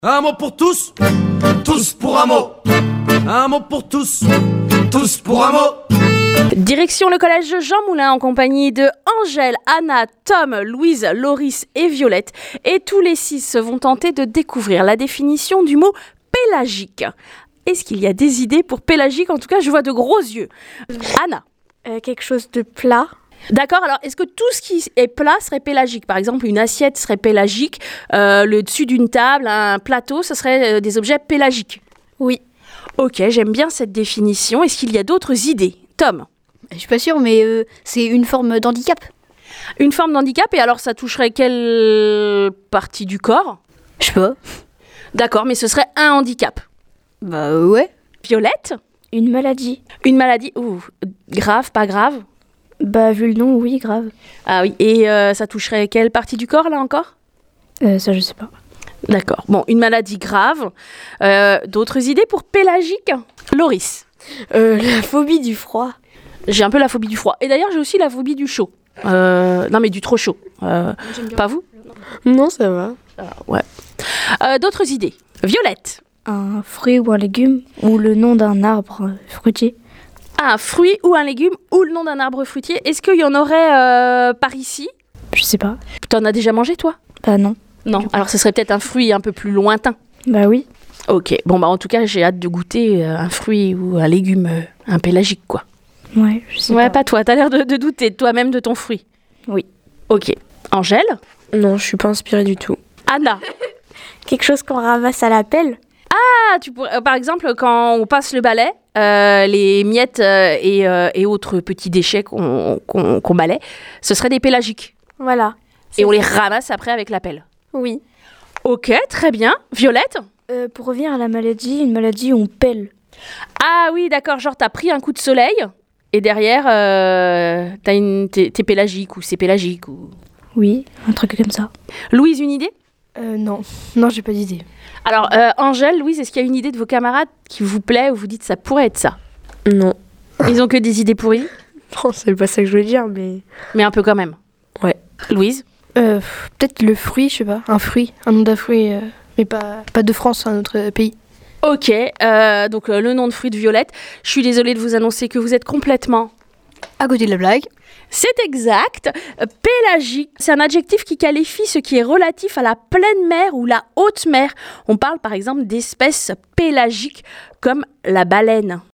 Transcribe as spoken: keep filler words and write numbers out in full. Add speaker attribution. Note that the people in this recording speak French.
Speaker 1: Un mot pour tous, tous pour un mot. Un mot pour tous, tous pour un mot.
Speaker 2: Direction le collège Jean Moulin en compagnie de Angèle, Anna, Tom, Louise, Loris et Violette. Et tous les six vont tenter de découvrir la définition du mot pélagique. Est-ce qu'il y a des idées pour pélagique? En tout cas, je vois de gros yeux. Anna.
Speaker 3: Euh, quelque chose de plat.
Speaker 2: D'accord, alors est-ce que tout ce qui est plat serait pélagique? Par exemple, une assiette serait pélagique, euh, le dessus d'une table, un plateau, ce serait euh, des objets pélagiques?
Speaker 3: Oui.
Speaker 2: Ok, j'aime bien cette définition. Est-ce qu'il y a d'autres idées? Tom?
Speaker 4: Je suis pas sûre, mais euh, c'est une forme d'handicap.
Speaker 2: Une forme d'handicap, et alors ça toucherait quelle partie du corps?
Speaker 4: Je sais pas.
Speaker 2: D'accord, mais ce serait un handicap.
Speaker 4: Bah euh, ouais.
Speaker 2: Violette?
Speaker 3: Une maladie.
Speaker 2: Une maladie, ouh, grave, pas grave?
Speaker 3: Bah, vu le nom, oui, grave.
Speaker 2: Ah oui, et euh, ça toucherait quelle partie du corps, là, encore?
Speaker 3: Euh, ça, je sais pas.
Speaker 2: D'accord. Bon, une maladie grave. Euh, d'autres idées pour pélagique? Loris?
Speaker 3: Euh, la phobie du froid.
Speaker 2: J'ai un peu la phobie du froid. Et d'ailleurs, j'ai aussi la phobie du chaud. Euh, non, mais du trop chaud. Euh, pas vous?
Speaker 3: Non, ça va.
Speaker 2: Ah, ouais. Euh, d'autres idées? Violette?
Speaker 3: Un fruit ou un légume, ou le nom d'un arbre fruitier.
Speaker 2: Un fruit ou un légume ou le nom d'un arbre fruitier. Est-ce qu'il y en aurait euh, par ici?
Speaker 3: Je sais pas.
Speaker 2: T'en as déjà mangé, toi?
Speaker 3: Bah non.
Speaker 2: Non. Alors, ce serait peut-être un fruit un peu plus lointain.
Speaker 3: Bah oui.
Speaker 2: Ok. Bon, bah en tout cas, j'ai hâte de goûter euh, un fruit ou un légume, euh, un pélagique, quoi.
Speaker 3: Ouais, je sais
Speaker 2: Ouais,
Speaker 3: pas.
Speaker 2: pas toi. T'as l'air de, de douter de toi-même de ton fruit.
Speaker 3: Oui.
Speaker 2: Ok. Angèle?
Speaker 5: Non, je suis pas inspirée du tout.
Speaker 2: Anna?
Speaker 3: Quelque chose qu'on ramasse à la pelle.
Speaker 2: Ah, tu pourrais, euh, par exemple, quand on passe le balai, euh, les miettes euh, et, euh, et autres petits déchets qu'on qu'on, qu'on balaie, ce seraient des pélagiques.
Speaker 3: Voilà.
Speaker 2: Et on les ramasse après avec la pelle.
Speaker 3: Oui.
Speaker 2: Ok, très bien. Violette?
Speaker 3: Euh, pour revenir à la maladie, une maladie où on pèle.
Speaker 2: Ah oui, d'accord, genre t'as pris un coup de soleil et derrière, euh, t'as une, t'es, t'es pélagique ou c'est pélagique. Ou...
Speaker 3: Oui, un truc comme ça.
Speaker 2: Louise, une idée?
Speaker 5: Euh, non, non, j'ai pas d'idée.
Speaker 2: Alors, euh, Angèle, Louise, est-ce qu'il y a une idée de vos camarades qui vous plaît ou vous dites ça pourrait être ça?
Speaker 5: Non.
Speaker 2: Ils ont que des idées pourries?
Speaker 5: Non, c'est pas ça que je voulais dire, mais...
Speaker 2: Mais un peu quand même.
Speaker 5: Ouais.
Speaker 2: Louise?
Speaker 5: Euh, pff, peut-être le fruit, je sais pas. Un fruit, un nom d'un fruit, euh, mais pas, pas de France, un autre euh, pays.
Speaker 2: Ok, euh, donc euh, le nom de fruit de Violette. Je suis désolée de vous annoncer que vous êtes complètement...
Speaker 4: À côté de la blague.
Speaker 2: C'est exact. Euh, Pélagique, c'est un adjectif qui qualifie ce qui est relatif à la pleine mer ou la haute mer. On parle par exemple d'espèces pélagiques comme la baleine.